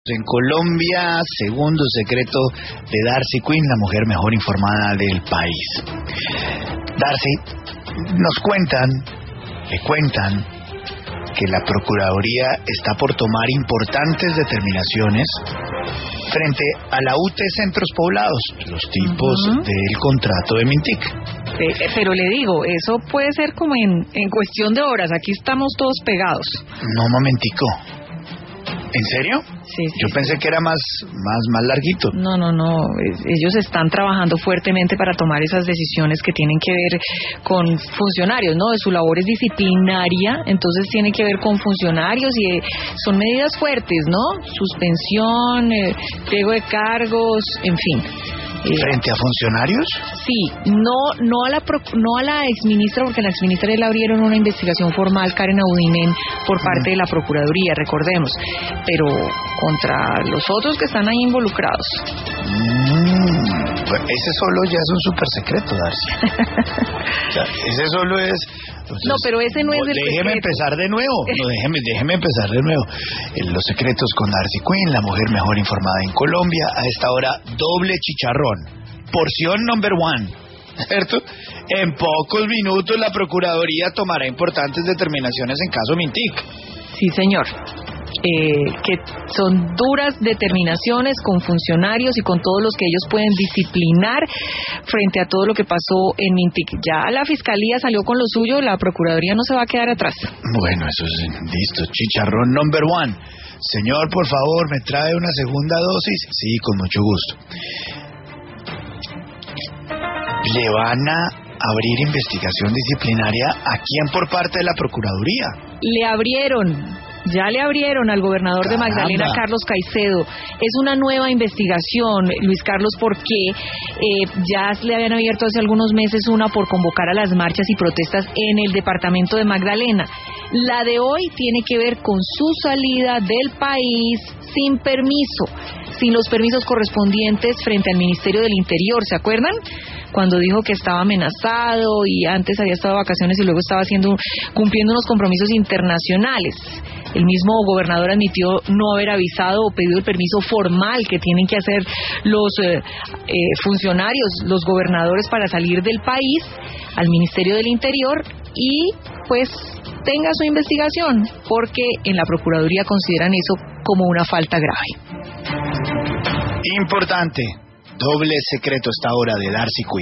En Colombia, segundo secreto de Darcy Quinn, la mujer mejor informada del país. Darcy, le cuentan que la Procuraduría está por tomar importantes determinaciones frente a la UT Centros Poblados, los tipos del contrato de Mintic. Pero le digo, eso puede ser como en cuestión de horas, aquí estamos todos pegados. No, momentico. ¿En serio? Sí. Yo pensé que era más larguito. No. Ellos están trabajando fuertemente para tomar esas decisiones que tienen que ver con funcionarios, ¿no? Su labor es disciplinaria, entonces tiene que ver con funcionarios y son medidas fuertes, ¿no? Suspensión, pliego de cargos, en fin. ¿Frente a funcionarios? Sí, no a la exministra, porque a la exministra le abrieron una investigación formal, Karen Audinen, por parte de la Procuraduría, recordemos, pero contra los otros que están ahí involucrados. Pues ese solo ya es un super secreto, Darcy. O sea, ese solo es... Entonces, no, pero ese no es el déjeme secreto. empezar de nuevo. No, déjeme empezar de nuevo. Los secretos con Darcy Quinn, la mujer mejor informada en Colombia. A esta hora, doble chicharrón. Porción number one. ¿Cierto? En pocos minutos la Procuraduría tomará importantes determinaciones en caso Mintic. Sí, señor. Que son duras determinaciones con funcionarios y con todos los que ellos pueden disciplinar frente a todo lo que pasó en Mintic. Ya la Fiscalía salió con lo suyo, la Procuraduría no se va a quedar atrás. Bueno, eso es listo. Chicharrón number one. Señor, por favor, ¿me trae una segunda dosis? Sí, con mucho gusto. ¿Le van a abrir investigación disciplinaria a quién por parte de la Procuraduría? Ya le abrieron al gobernador de Magdalena, Carlos Caicedo. Es una nueva investigación, Luis Carlos, porque ya le habían abierto hace algunos meses una por convocar a las marchas y protestas en el departamento de Magdalena. La de hoy tiene que ver con su salida del país sin permiso, sin los permisos correspondientes frente al Ministerio del Interior, ¿se acuerdan? Cuando dijo que estaba amenazado y antes había estado de vacaciones y luego estaba cumpliendo unos compromisos internacionales. El mismo gobernador admitió no haber avisado o pedido el permiso formal que tienen que hacer los funcionarios, los gobernadores para salir del país al Ministerio del Interior y pues tenga su investigación, porque en la Procuraduría consideran eso como una falta grave. Importante, doble secreto esta hora de Darcy Quinn.